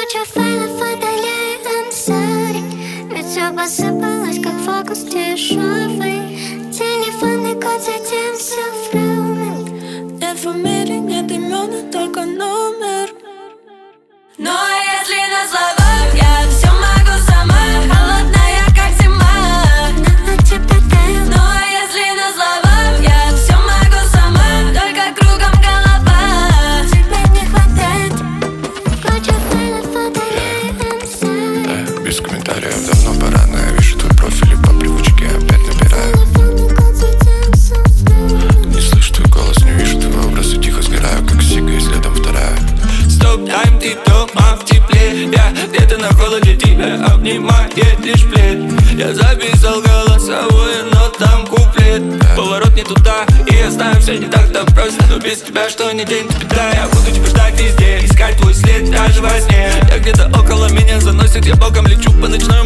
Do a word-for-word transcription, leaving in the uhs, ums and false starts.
Куча файлов, удали, I'm sorry. Ведь все посыпалось, как фокус дешевый. Телефонный код, затем все в роуминг. Нет фамилий, нет имен, а только номер. Ну а если на словах я все могу сама, холодная как зима, На тебя таю. ну а если на словах я все могу сама, только кругом голова. Тебя не хватает. Куча файлов, удали, I'm sorry. Да, без комментариев, давно пора, но я вижу твой профиль и по привычке опять набираю. Телефонный код, затем все в роуминг. Не слышу твой голос, не вижу твой образ и тихо сгораю, как сига и следом вторая. Стоп, тайм, ты дома в тепле. Я где-то на холоде, тебя обнимает лишь плед. Я записал голосовое, но там куплет. Поворот не туда, и я знаю, все не так-то просто. Но без тебя что ни день, ты беда. Я буду тебя ждать везде, искать твой след даже во сне. Я где-то около меня заносит, я боком лечу по ночной